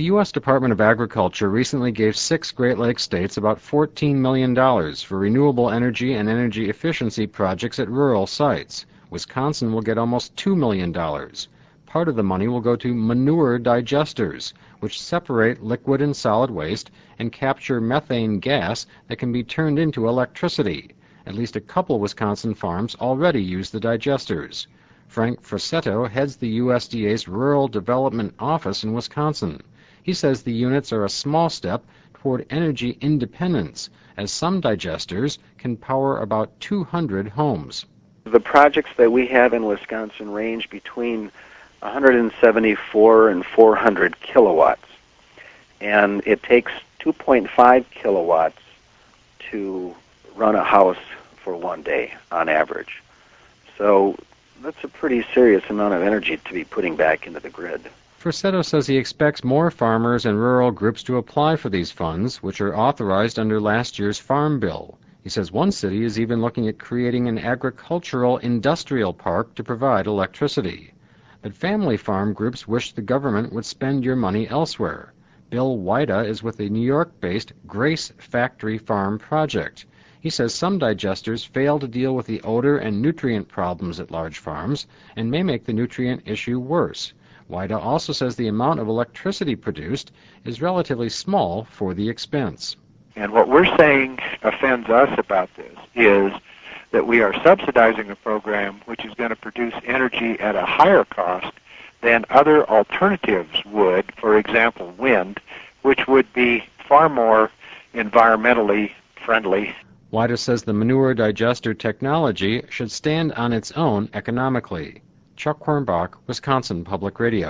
The U.S. Department of Agriculture recently gave 6 Great Lakes states about $14 million for renewable energy and energy efficiency projects at rural sites. Wisconsin will get almost $2 million. Part of the money will go to manure digesters, which separate liquid and solid waste and capture methane gas that can be turned into electricity. At least a couple Wisconsin farms already use the digesters. Frank Frassetto heads the USDA's Rural Development Office in Wisconsin. He says the units are a small step toward energy independence, as some digesters can power about 200 homes. The projects that we have in Wisconsin range between 174 and 400 kilowatts, and it takes 2.5 kilowatts to run a house for one day on average. So that's a pretty serious amount of energy to be putting back into the grid. Frassetto says he expects more farmers and rural groups to apply for these funds, which are authorized under last year's Farm Bill. He says one city is even looking at creating an agricultural industrial park to provide electricity. But family farm groups wish the government would spend your money elsewhere. Bill Wida is with the New York-based Grace Factory Farm Project. He says some digesters fail to deal with the odor and nutrient problems at large farms and may make the nutrient issue worse. Wida also says the amount of electricity produced is relatively small for the expense. And what we're saying offends us about this is that we are subsidizing a program which is going to produce energy at a higher cost than other alternatives would, for example, wind, which would be far more environmentally friendly. Wida says the manure digester technology should stand on its own economically. Chuck Hornbach, Wisconsin Public Radio.